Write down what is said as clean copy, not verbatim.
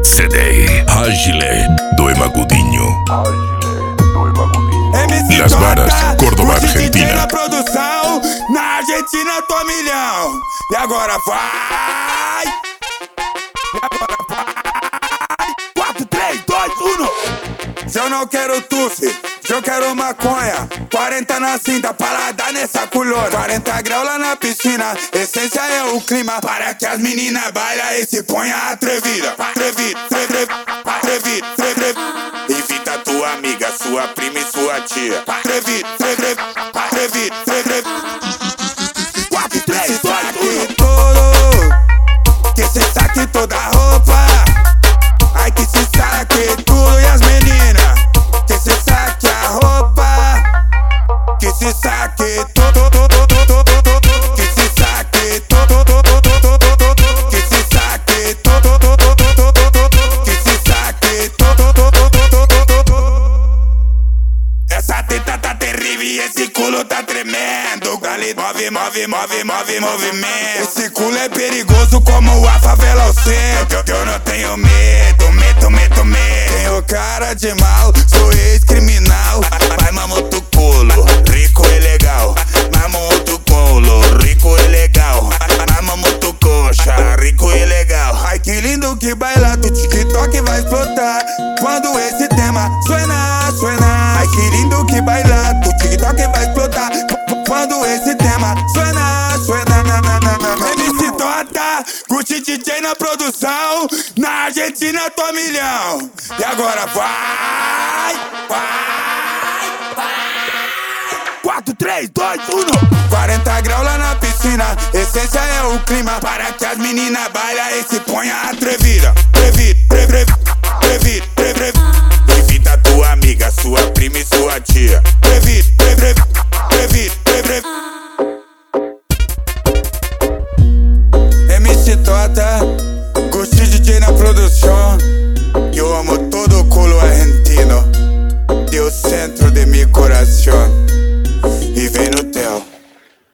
CD Ágile do Emagudinho. Las Varas, Córdoba, Argentina. Na produção, na Argentina tô milhão. E agora vai! E agora vai! 4, 3, 2, 1. Se eu não quero tufe, se eu quero maconha, 40 na cinta, parada nessa culona, 40 graus lá na piscina, essência é o clima, para que as meninas bailam e se ponham atrevida. Atrevida, atrevida, atrevida. Invita tua amiga, sua prima e sua tia. Atrevida, atrevida, atrevida, atrevida. 4, 3, 2, 1. Todo, que se saque toda a roupa. Ai que se saque tudo e as meninas. Que se saque a roupa. Que se saque todo. Que se saque todo. Que se saque todo. Que se saque todo. Essa teta tá terrível e esse culo tá tremendo. Ali move, move, move, move, movimento. Esse culo é perigoso como a favela ao centro. Eu não tenho medo, medo. Tenho cara de mal, sou ex-criminal. Vai mamo tu culo, rico e legal. Mamo tu culo, rico e legal. Mamo tu coxa, rico e legal. Ai que lindo que baila, tu TikTok vai explotar quando esse tema suena, suena. Ai que lindo que baila, tu TikTok vai explotar quando esse tema suena, suena. MC Tota, Gucci DJ na produção, na Argentina tô milhão. E agora vai, vai, vai. 4, 3, 2, 1. 40 graus lá na piscina, essência é o clima, para que as meninas bailam e se ponham atrevida. Atrevida, atrevida, atrevida. Invita tua amiga, sua prima e sua tia. Atrevida, atrevida, atrevida, atrevida. MC Tota, Gucci DJ na produção. Eu amo todo o culo argentino, Deus centro de mi coração.